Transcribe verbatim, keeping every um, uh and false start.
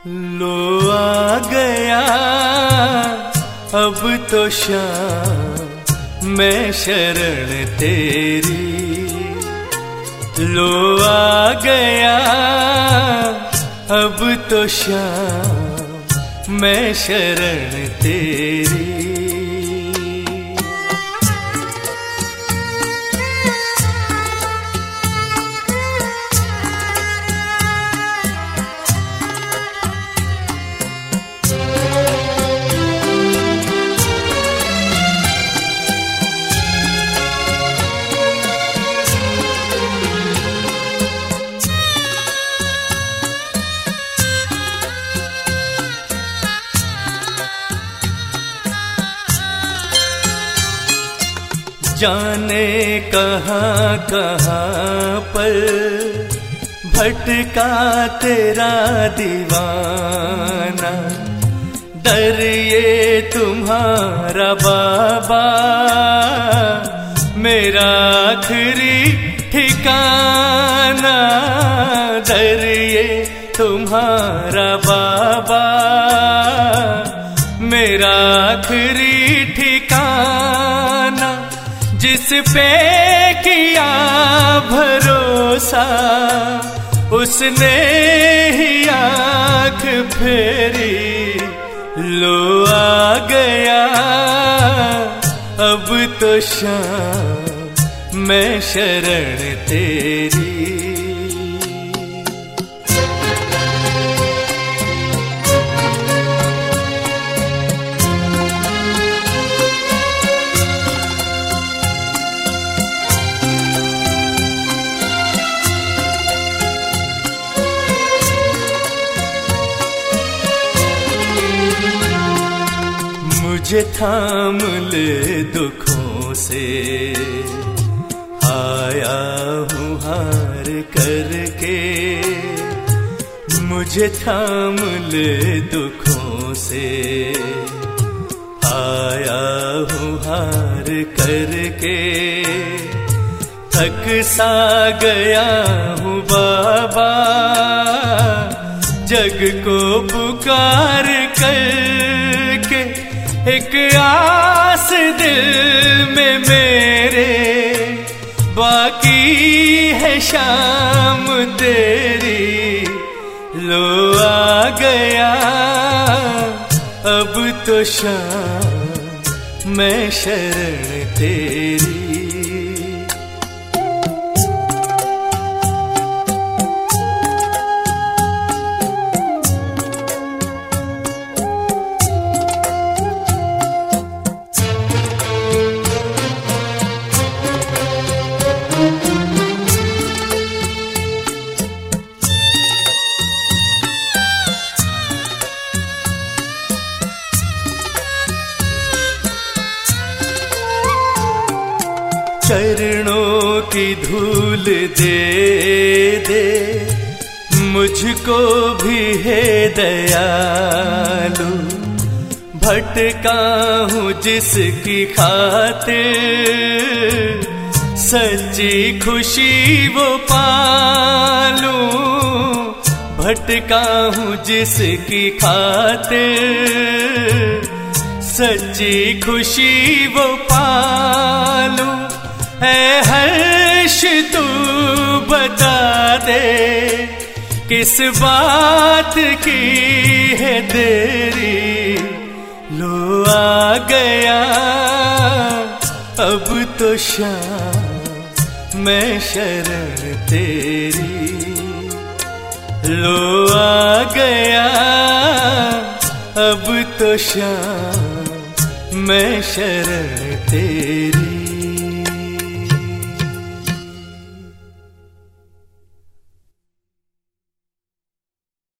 लो आ गया अब तो शाम मैं शरण तेरी। लो आ गया अब तो शाम मैं शरण तेरी। जाने कहाँ कहाँ पर भटका तेरा दीवाना, दर ये तुम्हारा बाबा मेरा आखिरी ठिकाना। दर ये तुम्हारा बाबा मेरा आखिरी ठिकाना। जिस पे किया भरोसा उसने ही आँख फेरी। लो आ गया अब तो शाम मैं शरण तेरी। मुझे थाम ले दुखों से आया हूँ हार करके। मुझे थाम ले दुखों से आया हूँ हार करके। थक सा गया हूँ बाबा जग को पुकार करके। एक आस दिल में मेरे बाकी है शाम तेरी। लो आ गया अब तो शाम मैं शरण तेरी। चरणों की धूल दे दे मुझको भी है दयालु। भटका हूँ जिसकी खातिर सच्ची खुशी वो पालूं। भटका हूँ जिसकी खातिर सच्ची खुशी वो पालूं। है हर्ष तू बता दे किस बात की है देरी। लो आ गया अब तो शाम मैं शरण तेरी। लो आ गया अब तो शाम मैं शरण तेरी।